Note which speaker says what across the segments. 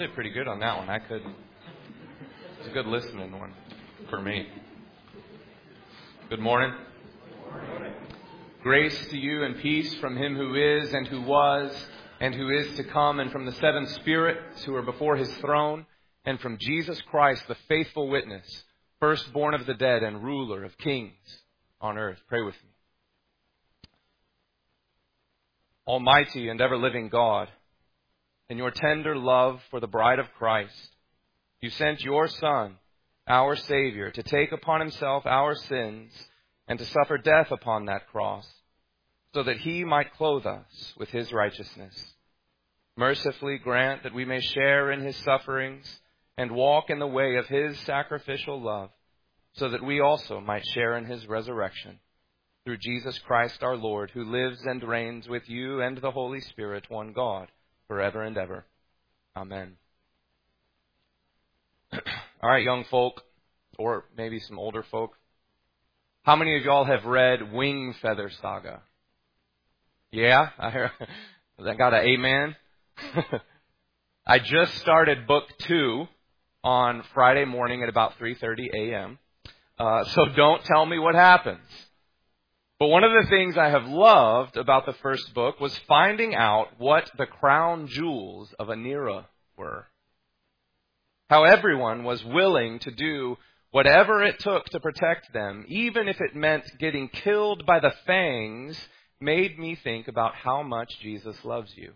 Speaker 1: Did pretty good on that one. It's a good listening one for me. Good morning. Grace to you and peace from Him who is and who was and who is to come, and from the seven spirits who are before His throne, and from Jesus Christ, the faithful witness, firstborn of the dead and ruler of kings on earth. Pray with me. Almighty and ever-living God, in your tender love for the bride of Christ, you sent your Son, our Savior, to take upon Himself our sins and to suffer death upon that cross, so that He might clothe us with His righteousness. Mercifully grant that we may share in His sufferings and walk in the way of His sacrificial love, so that we also might share in His resurrection. Through Jesus Christ our Lord, who lives and reigns with you and the Holy Spirit, one God, forever and ever. Amen. All right, young folk, or maybe some older folk. How many of y'all have read Wing Feather Saga? Yeah? I got an amen? I just started book 2 on Friday morning at about 3:30 a.m. So don't tell me what happens. But one of the things I have loved about the first book was finding out what the crown jewels of Anira were. How everyone was willing to do whatever it took to protect them, even if it meant getting killed by the fangs, made me think about how much Jesus loves you.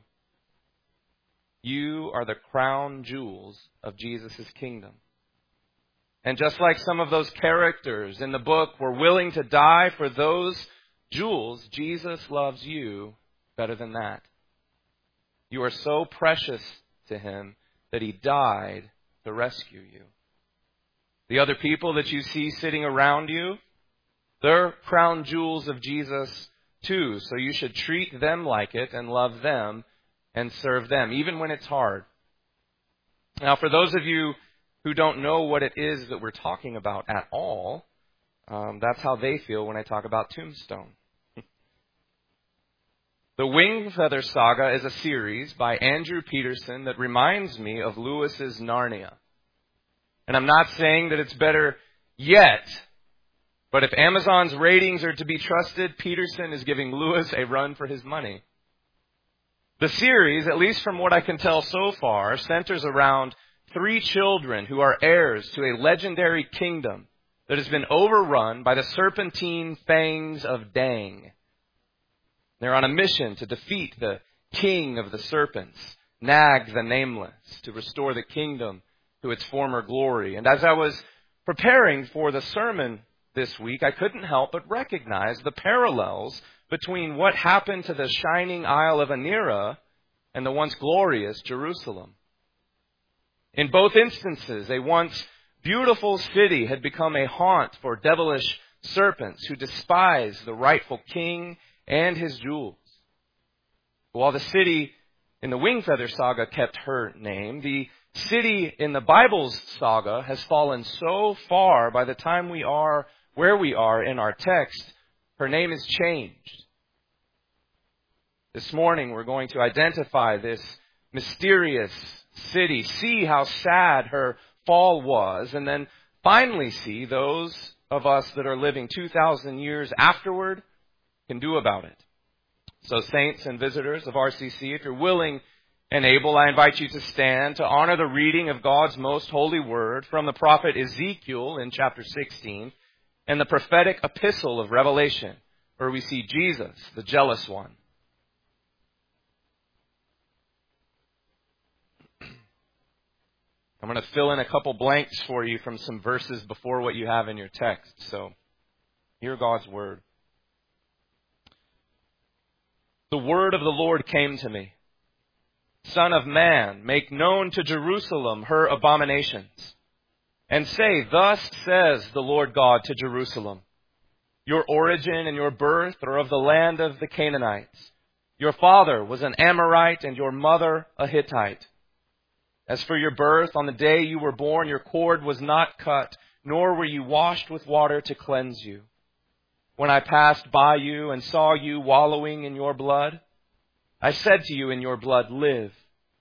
Speaker 1: You are the crown jewels of Jesus' kingdom. And just like some of those characters in the book were willing to die for those jewels, Jesus loves you better than that. You are so precious to Him that He died to rescue you. The other people that you see sitting around you, they're crown jewels of Jesus too. So you should treat them like it and love them and serve them, even when it's hard. Now, for those of you who don't know what it is that we're talking about at all, that's how they feel when I talk about Tombstone. The Wing Feather Saga is a series by Andrew Peterson that reminds me of Lewis's Narnia. And I'm not saying that it's better yet, but if Amazon's ratings are to be trusted, Peterson is giving Lewis a run for his money. The series, at least from what I can tell so far, centers around 3 children who are heirs to a legendary kingdom that has been overrun by the serpentine fangs of Dang. They're on a mission to defeat the king of the serpents, Nag the Nameless, to restore the kingdom to its former glory. And as I was preparing for the sermon this week, I couldn't help but recognize the parallels between what happened to the shining Isle of Anira and the once glorious Jerusalem. In both instances, a once beautiful city had become a haunt for devilish serpents who despise the rightful king and his jewels. While the city in the Wing Feather Saga kept her name, the city in the Bible's saga has fallen so far by the time we are where we are in our text, her name is changed. This morning we're going to identify this mysterious city, see how sad her fall was, and then finally see those of us that are living 2,000 years afterward can do about it. So saints and visitors of RCC, if you're willing and able, I invite you to stand to honor the reading of God's most holy word from the prophet Ezekiel in chapter 16 and the prophetic epistle of Revelation, where we see Jesus, the jealous one. I'm going to fill in a couple blanks for you from some verses before what you have in your text. So, hear God's word. The word of the Lord came to me. Son of man, make known to Jerusalem her abominations. And say, thus says the Lord God to Jerusalem, your origin and your birth are of the land of the Canaanites. Your father was an Amorite and your mother a Hittite. As for your birth, on the day you were born, your cord was not cut, nor were you washed with water to cleanse you. When I passed by you and saw you wallowing in your blood, I said to you in your blood, live.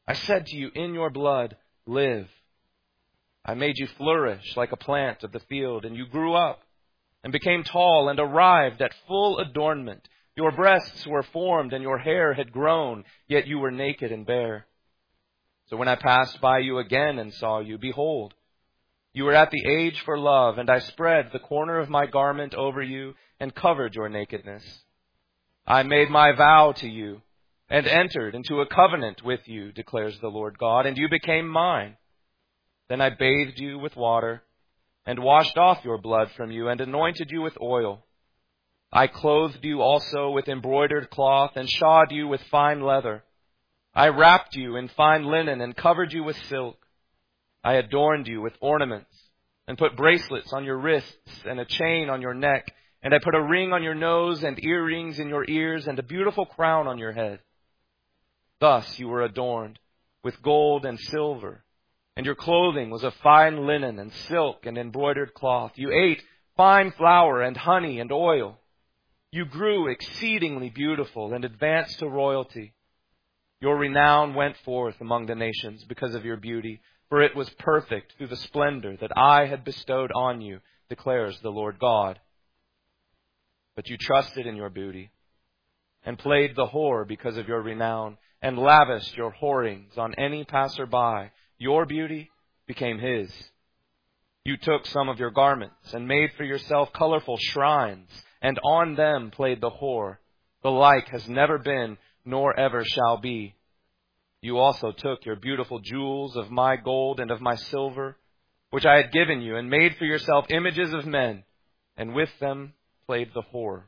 Speaker 1: I said to you, in your blood, live. I made you flourish like a plant of the field, and you grew up and became tall and arrived at full adornment. Your breasts were formed and your hair had grown, yet you were naked and bare. So when I passed by you again and saw you, behold, you were at the age for love, and I spread the corner of my garment over you and covered your nakedness. I made my vow to you and entered into a covenant with you, declares the Lord God, and you became mine. Then I bathed you with water and washed off your blood from you and anointed you with oil. I clothed you also with embroidered cloth and shod you with fine leather. I wrapped you in fine linen and covered you with silk. I adorned you with ornaments and put bracelets on your wrists and a chain on your neck. And I put a ring on your nose and earrings in your ears and a beautiful crown on your head. Thus you were adorned with gold and silver, and your clothing was of fine linen and silk and embroidered cloth. You ate fine flour and honey and oil. You grew exceedingly beautiful and advanced to royalty. Your renown went forth among the nations because of your beauty, for it was perfect through the splendor that I had bestowed on you, declares the Lord God. But you trusted in your beauty and played the whore because of your renown and lavished your whorings on any passerby. Your beauty became his. You took some of your garments and made for yourself colorful shrines, and on them played the whore. The like has never been, nor ever shall be. You also took your beautiful jewels of my gold and of my silver, which I had given you, and made for yourself images of men, and with them played the whore.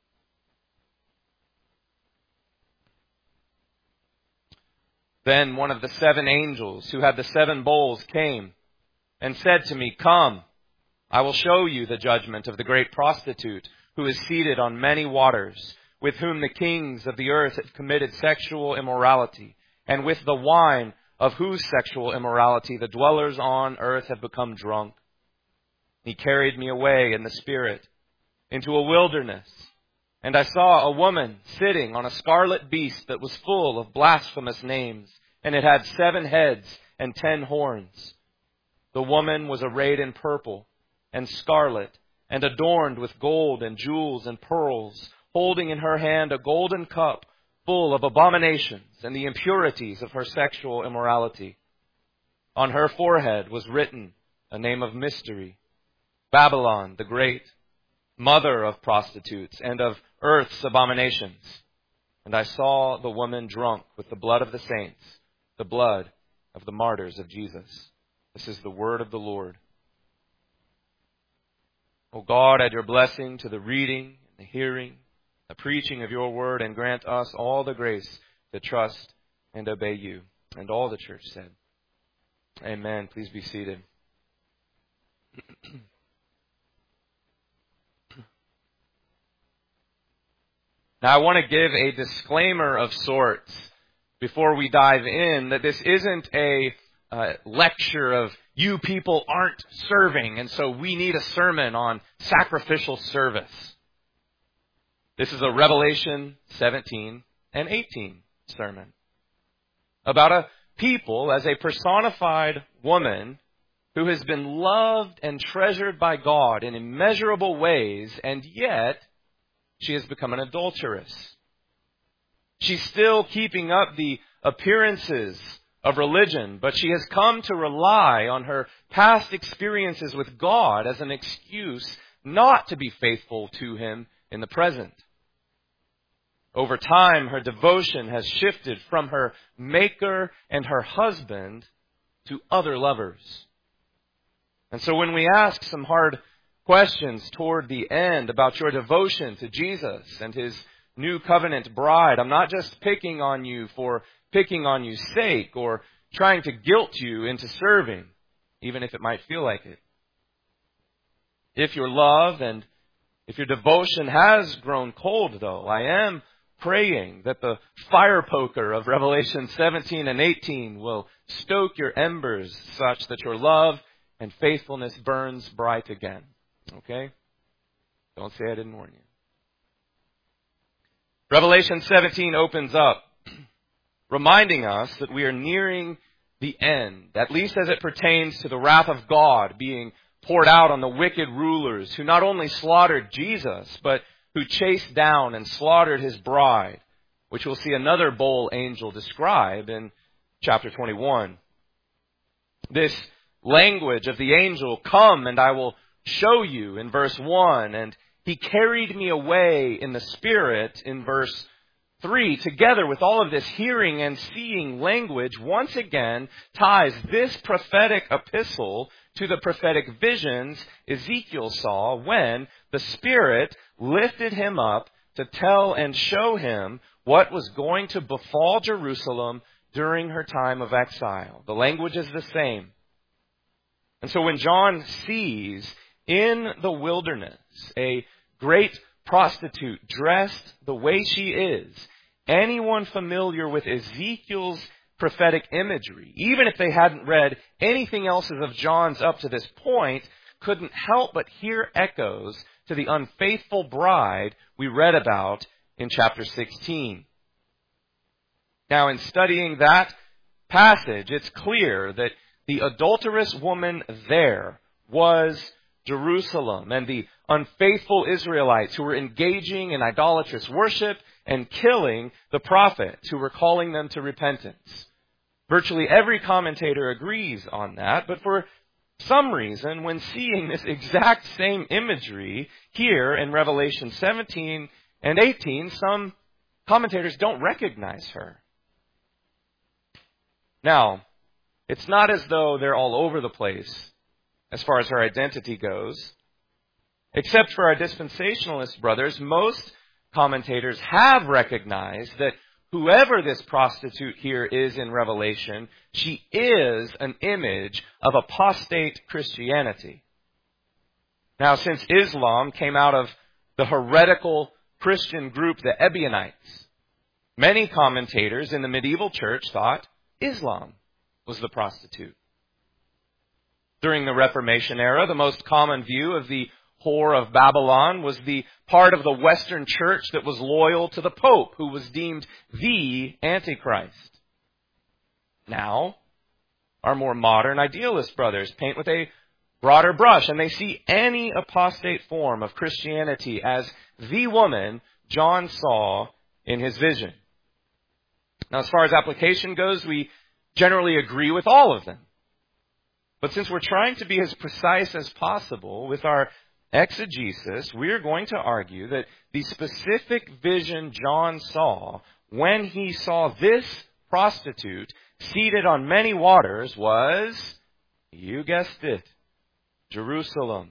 Speaker 1: Then one of the 7 angels who had the 7 bowls came and said to me, Come, I will show you the judgment of the great prostitute who is seated on many waters, with whom the kings of the earth have committed sexual immorality, and with the wine of whose sexual immorality the dwellers on earth have become drunk. He carried me away in the Spirit into a wilderness, and I saw a woman sitting on a scarlet beast that was full of blasphemous names, and it had 7 heads and 10 horns. The woman was arrayed in purple and scarlet, and adorned with gold and jewels and pearls, holding in her hand a golden cup full of abominations and the impurities of her sexual immorality. On her forehead was written a name of mystery, Babylon the Great, mother of prostitutes and of earth's abominations. And I saw the woman drunk with the blood of the saints, the blood of the martyrs of Jesus. This is the word of the Lord. O God, add your blessing to the reading, the hearing, the preaching of your word, and grant us all the grace to trust and obey you. And all the church said, Amen. Please be seated. Now, I want to give a disclaimer of sorts before we dive in, that this isn't a lecture of you people aren't serving, and so we need a sermon on sacrificial service. This is a Revelation 17 and 18 sermon about a people as a personified woman who has been loved and treasured by God in immeasurable ways, and yet she has become an adulteress. She's still keeping up the appearances of religion, but she has come to rely on her past experiences with God as an excuse not to be faithful to Him in the present. Over time, her devotion has shifted from her Maker and her husband to other lovers. And so when we ask some hard questions toward the end about your devotion to Jesus and His new covenant bride, I'm not just picking on you for picking on you's sake or trying to guilt you into serving, even if it might feel like it. If your love and if your devotion has grown cold, though, I am praying that the fire poker of Revelation 17 and 18 will stoke your embers such that your love and faithfulness burns bright again. Okay? Don't say I didn't warn you. Revelation 17 opens up reminding us that we are nearing the end, at least as it pertains to the wrath of God being poured out on the wicked rulers who not only slaughtered Jesus, but who chased down and slaughtered his bride, which we'll see another bowl angel describe in chapter 21. This language of the angel, "Come and I will show you," in verse 1, and "He carried me away in the Spirit," in verse 3, together with all of this hearing and seeing language, once again ties this prophetic epistle to the prophetic visions Ezekiel saw when the Spirit lifted him up to tell and show him what was going to befall Jerusalem during her time of exile. The language is the same. And so when John sees in the wilderness a great prostitute dressed the way she is, anyone familiar with Ezekiel's prophetic imagery, even if they hadn't read anything else of John's up to this point, couldn't help but hear echoes to the unfaithful bride we read about in chapter 16. Now, in studying that passage, it's clear that the adulterous woman there was Jerusalem, and the unfaithful Israelites who were engaging in idolatrous worship and killing the prophets who were calling them to repentance. Virtually every commentator agrees on that, but for some reason, when seeing this exact same imagery here in Revelation 17 and 18, some commentators don't recognize her. Now, it's not as though they're all over the place as far as her identity goes. Except for our dispensationalist brothers, most commentators have recognized that whoever this prostitute here is in Revelation, she is an image of apostate Christianity. Now, since Islam came out of the heretical Christian group, the Ebionites, many commentators in the medieval church thought Islam was the prostitute. During the Reformation era, the most common view of the whore of Babylon was the part of the Western church that was loyal to the Pope, who was deemed the Antichrist. Now, our more modern idealist brothers paint with a broader brush, and they see any apostate form of Christianity as the woman John saw in his vision. Now, as far as application goes, we generally agree with all of them. But since we're trying to be as precise as possible with our exegesis, we're going to argue that the specific vision John saw when he saw this prostitute seated on many waters was, you guessed it, Jerusalem.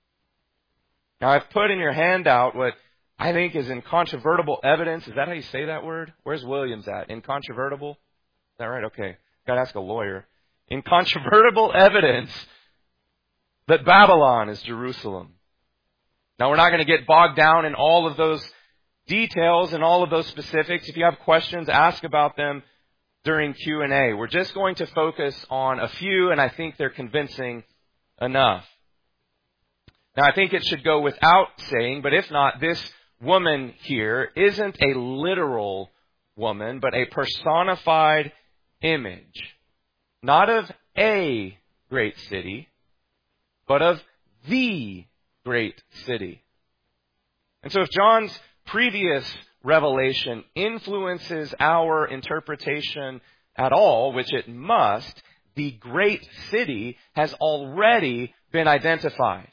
Speaker 1: Now, I've put in your handout what I think is incontrovertible evidence. Is that how you say that word? Where's Williams at? Incontrovertible? Is that right? Okay. Got to ask a lawyer. Incontrovertible evidence that Babylon is Jerusalem. Now, we're not going to get bogged down in all of those details and all of those specifics. If you have questions, ask about them during Q&A. We're just going to focus on a few, and I think they're convincing enough. Now, I think it should go without saying, but if not, this woman here isn't a literal woman, but a personified image. Not of a great city, but of the great city. And so if John's previous revelation influences our interpretation at all, which it must, the great city has already been identified.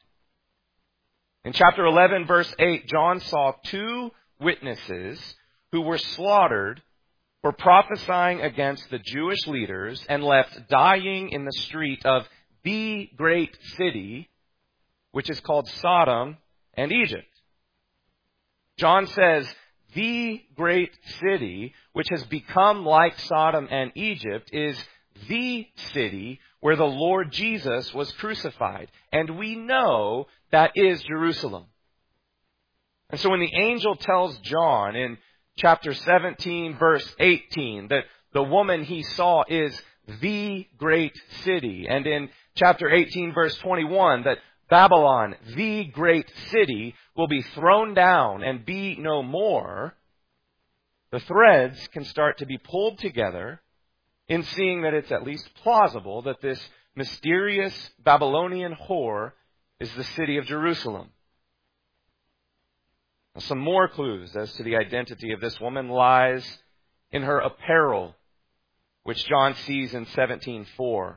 Speaker 1: In chapter 11, verse 8, John saw two witnesses who were slaughtered for prophesying against the Jewish leaders and left dying in the street of the great city, which is called Sodom and Egypt. John says, the great city, which has become like Sodom and Egypt, is the city where the Lord Jesus was crucified. And we know that is Jerusalem. And so when the angel tells John in chapter 17, verse 18, that the woman he saw is the great city, and in chapter 18, verse 21, that Babylon, the great city, will be thrown down and be no more, the threads can start to be pulled together in seeing that it's at least plausible that this mysterious Babylonian whore is the city of Jerusalem. Now, some more clues as to the identity of this woman lies in her apparel, which John sees in 17:4.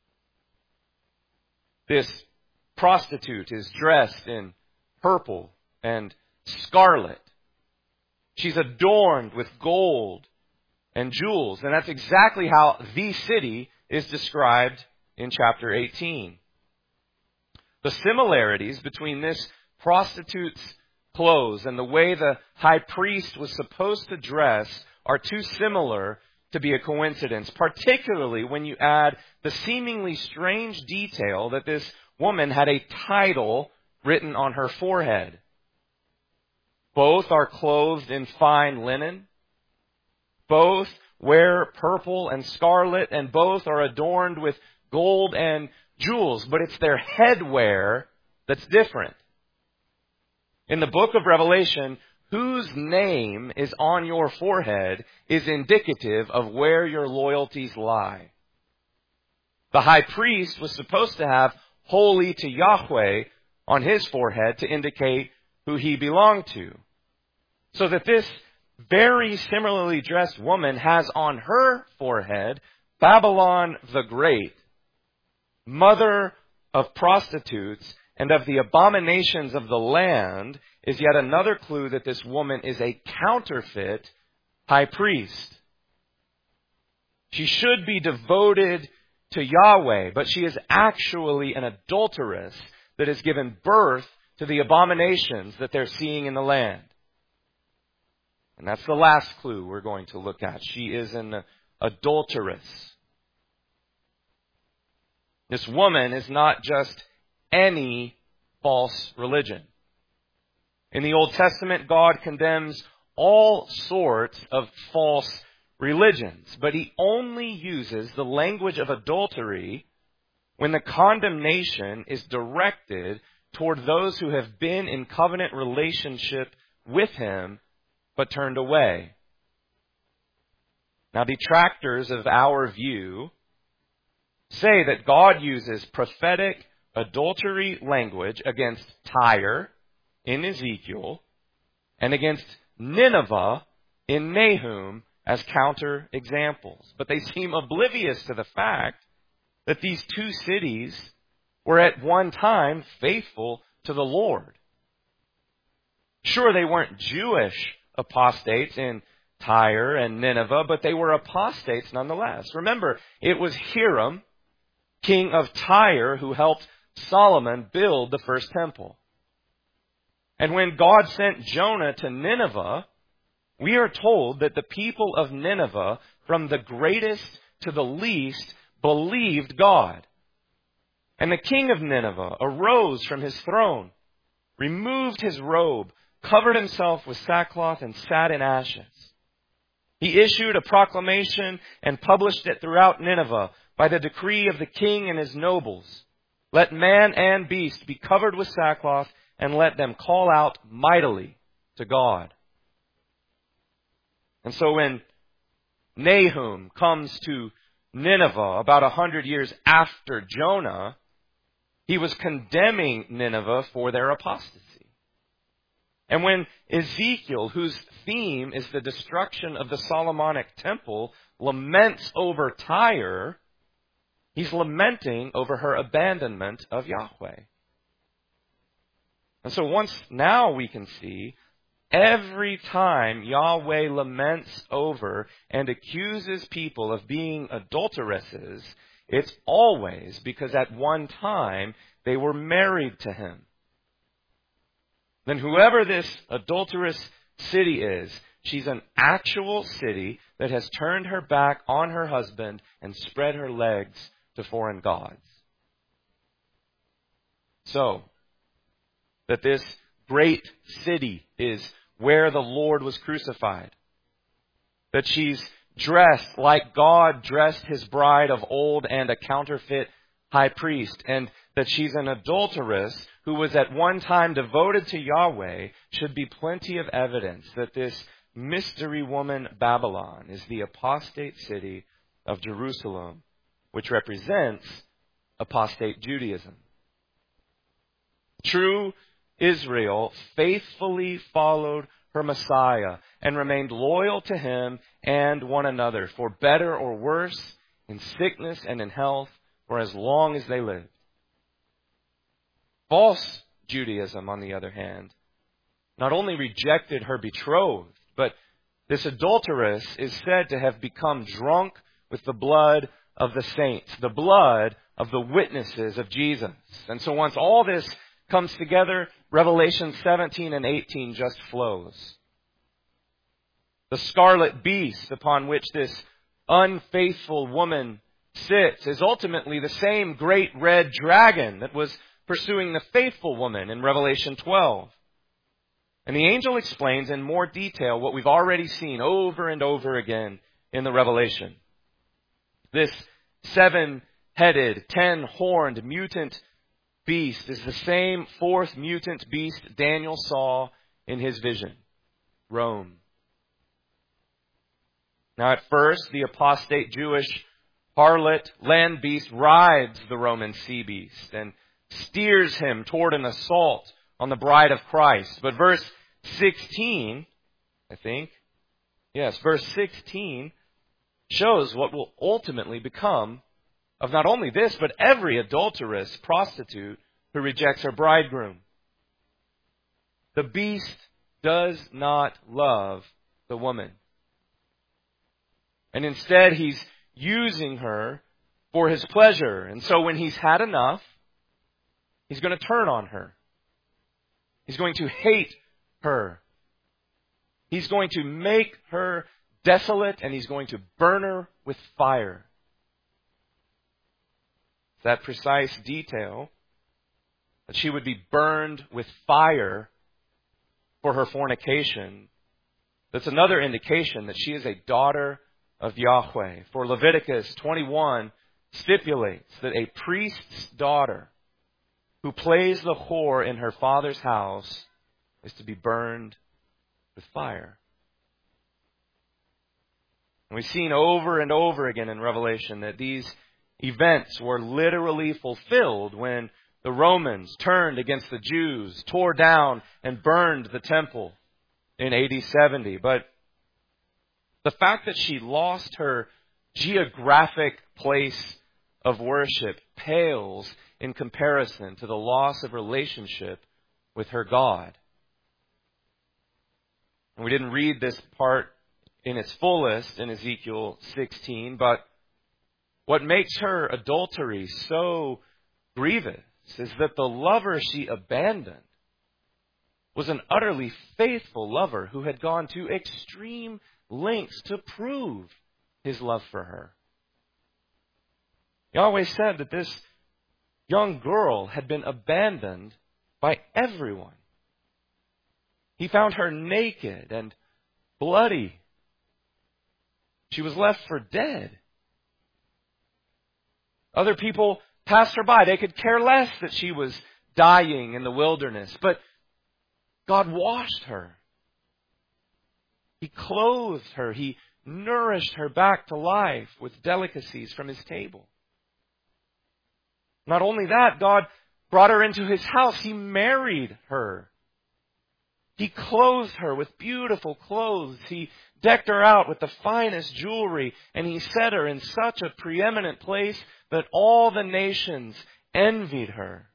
Speaker 1: This prostitute is dressed in purple and scarlet. She's adorned with gold and jewels. And that's exactly how the city is described in chapter 18. The similarities between this prostitute's clothes and the way the high priest was supposed to dress are too similar to be a coincidence, particularly when you add the seemingly strange detail that this woman had a title written on her forehead. Both are clothed in fine linen. Both wear purple and scarlet, and both are adorned with gold and jewels. But it's their headwear that's different. In the book of Revelation, whose name is on your forehead is indicative of where your loyalties lie. The high priest was supposed to have holy to Yahweh on his forehead to indicate who he belonged to. So that this very similarly dressed woman has on her forehead Babylon the Great, mother of prostitutes and of the abominations of the land, is yet another clue that this woman is a counterfeit high priest. She should be devoted to Yahweh, but she is actually an adulteress that has given birth to the abominations that they're seeing in the land. And that's the last clue we're going to look at. She is an adulteress. This woman is not just any false religion. In the Old Testament, God condemns all sorts of false religions, but He only uses the language of adultery when the condemnation is directed toward those who have been in covenant relationship with Him but turned away. Now, detractors of our view say that God uses prophetic adultery language against Tyre in Ezekiel and against Nineveh in Nahum as counter examples. But they seem oblivious to the fact that these two cities were at one time faithful to the Lord. Sure, they weren't Jewish apostates in Tyre and Nineveh, but they were apostates nonetheless. Remember, it was Hiram, king of Tyre, who helped Solomon build the first temple. And when God sent Jonah to Nineveh, we are told that the people of Nineveh, from the greatest to the least, believed God. And the king of Nineveh arose from his throne, removed his robe, covered himself with sackcloth, and sat in ashes. He issued a proclamation and published it throughout Nineveh by the decree of the king and his nobles. Let man and beast be covered with sackcloth, and let them call out mightily to God. And so when Nahum comes to Nineveh about 100 years after Jonah, he was condemning Nineveh for their apostasy. And when Ezekiel, whose theme is the destruction of the Solomonic temple, laments over Tyre, he's lamenting over her abandonment of Yahweh. And so now we can see every time Yahweh laments over and accuses people of being adulteresses, it's always because at one time they were married to Him. Then whoever this adulterous city is, she's an actual city that has turned her back on her husband and spread her legs to foreign gods. So, that this great city is where the Lord was crucified. That she's dressed like God dressed His bride of old and a counterfeit high priest. And that she's an adulteress who was at one time devoted to Yahweh should be plenty of evidence that this mystery woman Babylon is the apostate city of Jerusalem, which represents apostate Judaism. True Israel faithfully followed her Messiah and remained loyal to him and one another, for better or worse, in sickness and in health, for as long as they lived. False Judaism, on the other hand, not only rejected her betrothed, but this adulteress is said to have become drunk with the blood of the saints, the blood of the witnesses of Jesus. And so once all this comes together, Revelation 17 and 18 just flows. The scarlet beast upon which this unfaithful woman sits is ultimately the same great red dragon that was pursuing the faithful woman in Revelation 12. And the angel explains in more detail what we've already seen over and over again in the Revelation. This 7-headed, 10-horned mutant beast is the same fourth mutant beast Daniel saw in his vision, Rome. Now at first, the apostate Jewish harlot land beast rides the Roman sea beast and steers him toward an assault on the bride of Christ. But verse 16, verse 16 shows what will ultimately become of not only this, but every adulterous prostitute who rejects her bridegroom. The beast does not love the woman. And instead, he's using her for his pleasure. And so when he's had enough, he's going to turn on her. He's going to hate her. He's going to make her desolate, and he's going to burn her with fire. That precise detail, that she would be burned with fire for her fornication, that's another indication that she is a daughter of Yahweh. For Leviticus 21 stipulates that a priest's daughter who plays the whore in her father's house is to be burned with fire. And we've seen over and over again in Revelation that these events were literally fulfilled when the Romans turned against the Jews, tore down and burned the temple in AD 70. But the fact that she lost her geographic place of worship pales in comparison to the loss of relationship with her God. And we didn't read this part in its fullest in Ezekiel 16, but what makes her adultery so grievous is that the lover she abandoned was an utterly faithful lover who had gone to extreme lengths to prove his love for her. Yahweh said that this young girl had been abandoned by everyone. He found her naked and bloody. She was left for dead. Other people passed her by. They could care less that she was dying in the wilderness. But God washed her. He clothed her. He nourished her back to life with delicacies from His table. Not only that, God brought her into His house. He married her. He clothed her with beautiful clothes. He decked her out with the finest jewelry. And He set her in such a preeminent place that all the nations envied her.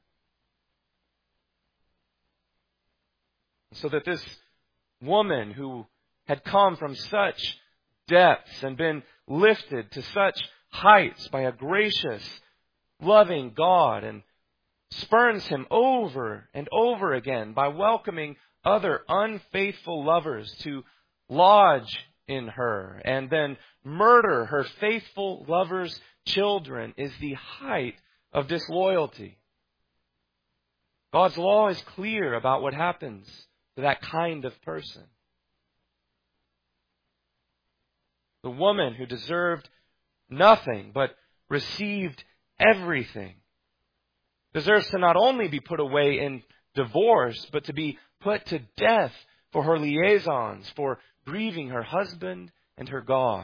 Speaker 1: So that this woman who had come from such depths and been lifted to such heights by a gracious, loving God, and spurns Him over and over again by welcoming other unfaithful lovers to lodge in her and then murder her faithful lover's children, is the height of disloyalty. God's law is clear about what happens to that kind of person. The woman who deserved nothing but received everything deserves to not only be put away in divorce, but to be put to death for her liaisons, for grieving her husband and her God.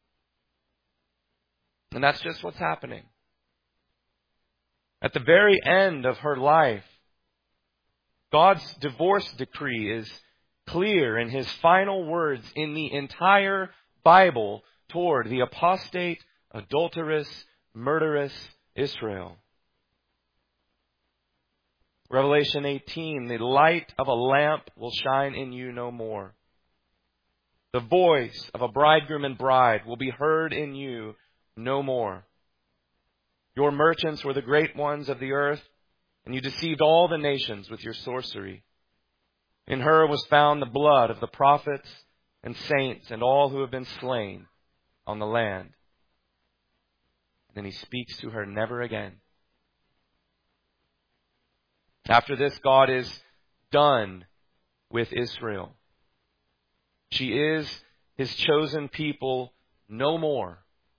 Speaker 1: And that's just what's happening. At the very end of her life, God's divorce decree is clear in His final words in the entire Bible toward the apostate, adulterous, murderous Israel. Revelation 18, the light of a lamp will shine in you no more. The voice of a bridegroom and bride will be heard in you no more. Your merchants were the great ones of the earth, and you deceived all the nations with your sorcery. In her was found the blood of the prophets and saints and all who have been slain on the land. And then He speaks to her never again. After this, God is done with Israel. She is His chosen people no more.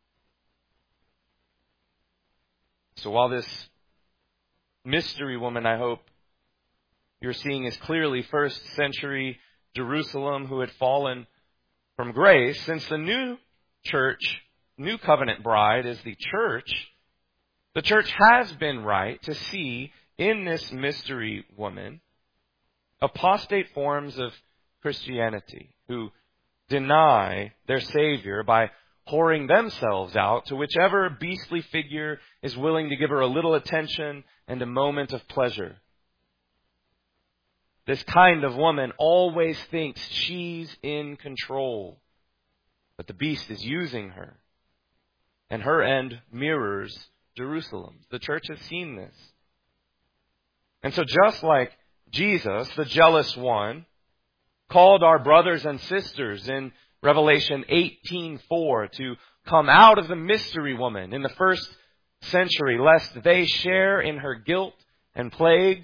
Speaker 1: So while this mystery woman, I hope you're seeing, is clearly first century Jerusalem who had fallen from grace, since the new church, new covenant bride is the church has been right to see in this mystery woman apostate forms of Christianity who deny their Savior by whoring themselves out to whichever beastly figure is willing to give her a little attention and a moment of pleasure. This kind of woman always thinks she's in control, but the beast is using her, and her end mirrors Jerusalem's. The church has seen this. And so just like Jesus, the jealous one, called our brothers and sisters in Revelation 18:4 to come out of the mystery woman in the first century, lest they share in her guilt and plagues,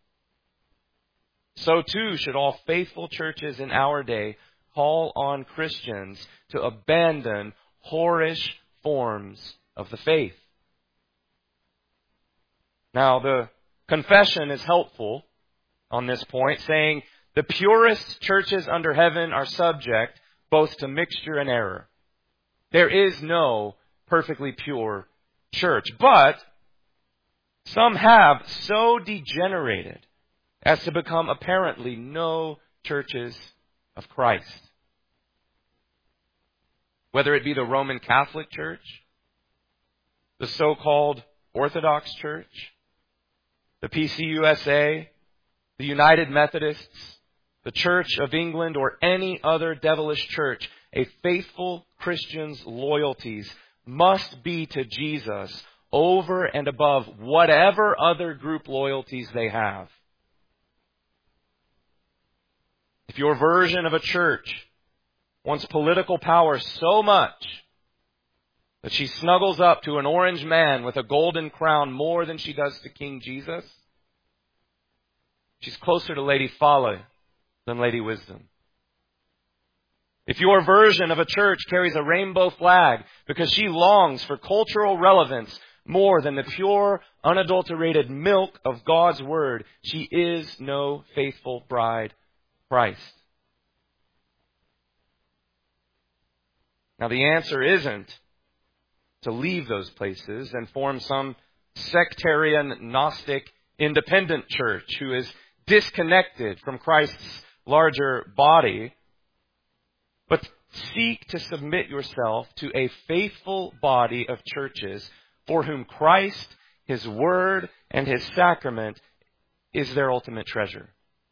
Speaker 1: so too should all faithful churches in our day call on Christians to abandon whorish forms of the faith. Now, the confession is helpful on this point, saying the purest churches under heaven are subject both to mixture and error. There is no perfectly pure church, but some have so degenerated as to become apparently no churches of Christ. Whether it be the Roman Catholic Church, the so-called Orthodox Church, the PCUSA, the United Methodists, the Church of England, or any other devilish church, a faithful Christian's loyalties must be to Jesus over and above whatever other group loyalties they have. If your version of a church wants political power so much that she snuggles up to an orange man with a golden crown more than she does to King Jesus, she's closer to Lady Folly than Lady Wisdom. If your version of a church carries a rainbow flag because she longs for cultural relevance more than the pure, unadulterated milk of God's Word, she is no faithful bride of Christ. Now, the answer isn't to leave those places and form some sectarian, Gnostic, independent church who is disconnected from Christ's larger body, but seek to submit yourself to a faithful body of churches for whom Christ, His Word, and His sacrament is their ultimate treasure.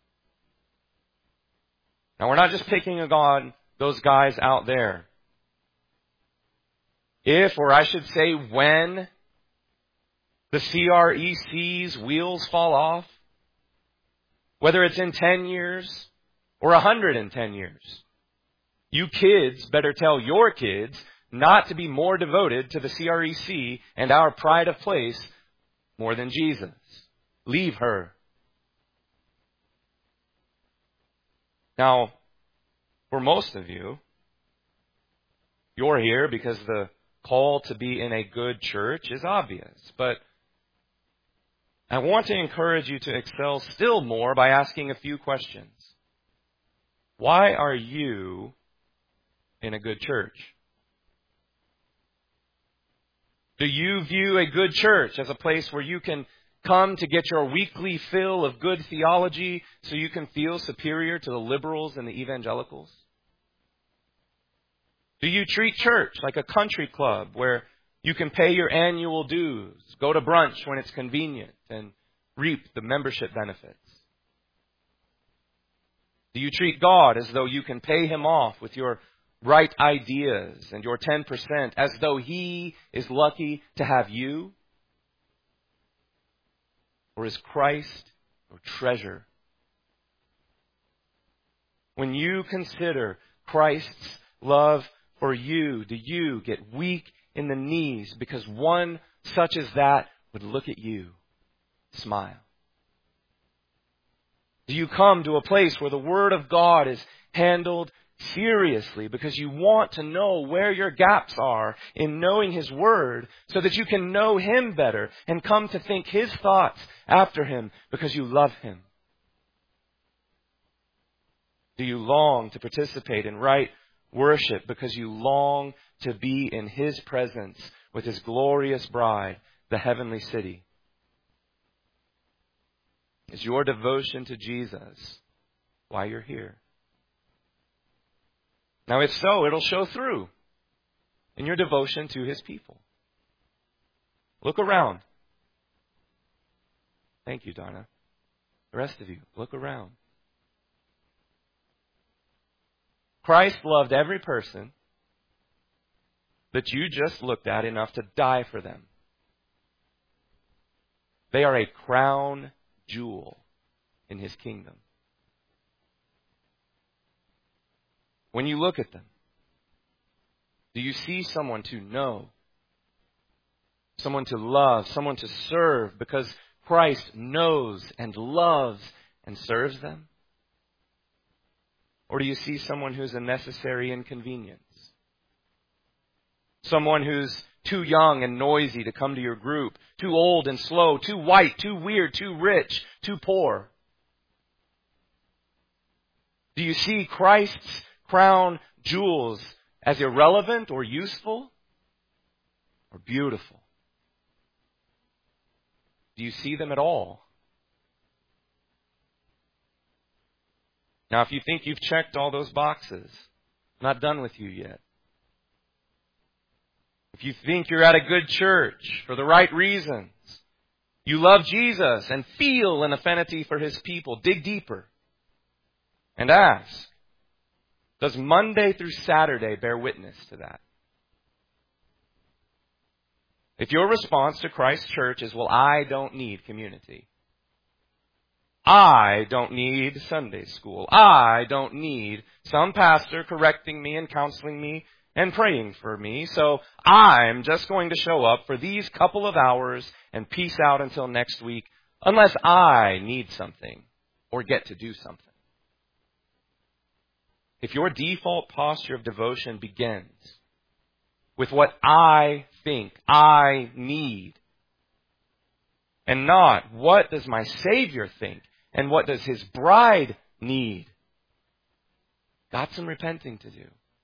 Speaker 1: Now, we're not just picking on those guys out there. If, or I should say when, the CREC's wheels fall off, whether it's in 10 years or 110 years, you kids better tell your kids not to be more devoted to the CREC and our pride of place more than Jesus. Leave her. Now, for most of you, you're here because the call to be in a good church is obvious. But I want to encourage you to excel still more by asking a few questions. Why are you in a good church? Do you view a good church as a place where you can come to get your weekly fill of good theology so you can feel superior to the liberals and the evangelicals? Do you treat church like a country club where you can pay your annual dues, go to brunch when it's convenient, and reap the membership benefits? Do you treat God as though you can pay Him off with your right ideas and your 10%, as though He is lucky to have you? Or is Christ your treasure? When you consider Christ's love for you, do you get weak in the knees because one such as that would look at you, smile? Do you come to a place where the Word of God is handled seriously because you want to know where your gaps are in knowing His Word so that you can know Him better and come to think His thoughts after Him because you love Him? Do you long to participate in right worship because you long to be in His presence with His glorious bride, the heavenly city? Is your devotion to Jesus why you're here? Now, if so, it'll show through in your devotion to His people. Look around. Thank you, Donna. The rest of you, look around. Christ loved every person that you just looked at enough to die for them. They are a crown jewel in His kingdom. When you look at them, do you see someone to know, someone to love, someone to serve because Christ knows and loves and serves them? Or do you see someone who's a necessary inconvenience? Someone who's too young and noisy to come to your group, too old and slow, too white, too weird, too rich, too poor? Do you see Christ's crown jewels as irrelevant or useful or beautiful? Do you see them at all? Now, if you think you've checked all those boxes, I'm not done with you yet. If you think you're at a good church for the right reasons, you love Jesus and feel an affinity for His people, dig deeper and ask, does Monday through Saturday bear witness to that? If your response to Christ's church is, well, I don't need community. I don't need Sunday school. I don't need some pastor correcting me and counseling me and praying for me. So I'm just going to show up for these couple of hours and peace out until next week unless I need something or get to do something. If your default posture of devotion begins with what I think I need and not what does my Savior think and what does His bride need, got some repenting to do.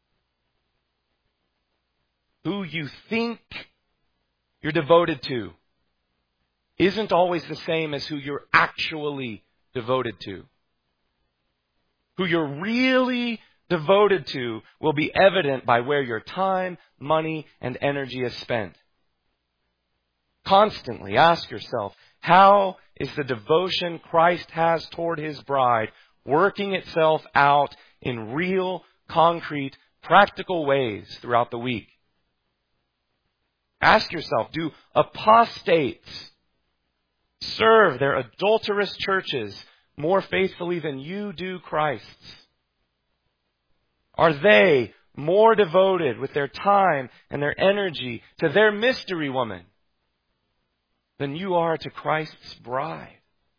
Speaker 1: Who you think you're devoted to isn't always the same as who you're actually devoted to. Who you're really devoted to will be evident by where your time, money, and energy is spent. Constantly ask yourself, how is the devotion Christ has toward His bride working itself out in real, concrete, practical ways throughout the week? Ask yourself, do apostates serve their adulterous churches more faithfully than you do Christ's? Are they more devoted with their time and their energy to their mystery woman than you are to Christ's bride?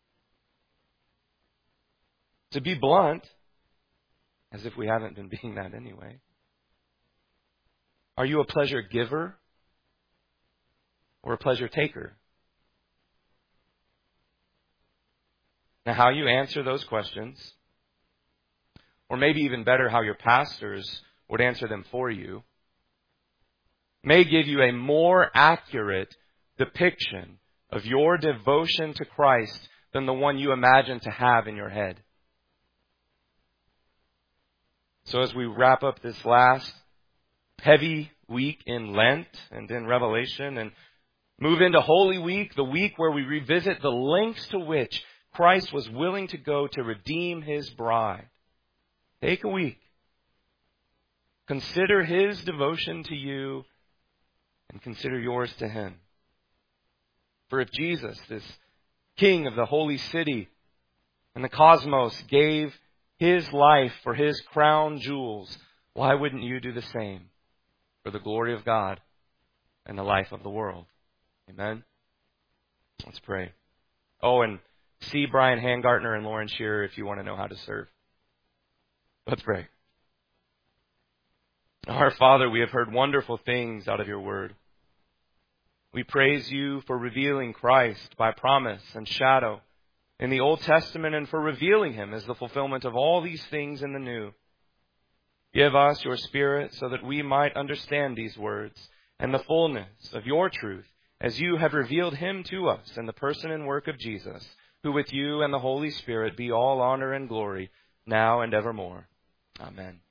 Speaker 1: To be blunt, as if we haven't been being that anyway, are you a pleasure giver or a pleasure taker? Now, how you answer those questions, or maybe even better, how your pastors would answer them for you, may give you a more accurate depiction of your devotion to Christ than the one you imagine to have in your head. So as we wrap up this last heavy week in Lent and in Revelation and move into Holy Week, the week where we revisit the lengths to which Christ was willing to go to redeem His bride, take a week. Consider His devotion to you and consider yours to Him. For if Jesus, this King of the holy city and the cosmos, gave His life for His crown jewels, why wouldn't you do the same for the glory of God and the life of the world? Amen? Let's pray. Oh, and see Brian Hangartner and Lauren Shearer if you want to know how to serve. Let's pray. Our Father, we have heard wonderful things out of your word. We praise you for revealing Christ by promise and shadow in the Old Testament and for revealing Him as the fulfillment of all these things in the New. Give us your Spirit so that we might understand these words and the fullness of your truth as you have revealed Him to us in the person and work of Jesus, who with you and the Holy Spirit be all honor and glory now and evermore. Amen.